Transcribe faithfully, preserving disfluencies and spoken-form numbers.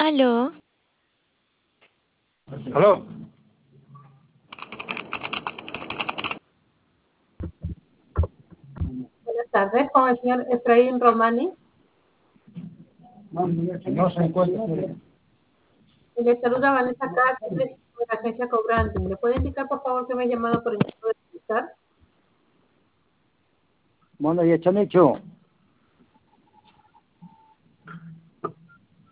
Aló. Aló. Buenas tardes, con el señor Efraín Romani. No se encuentra. Le saluda Vanessa Castro de la agencia Cobrante. ¿Me puede indicar, por favor, que me ha llamado por el motivo de utilizar? Bueno, y hecho,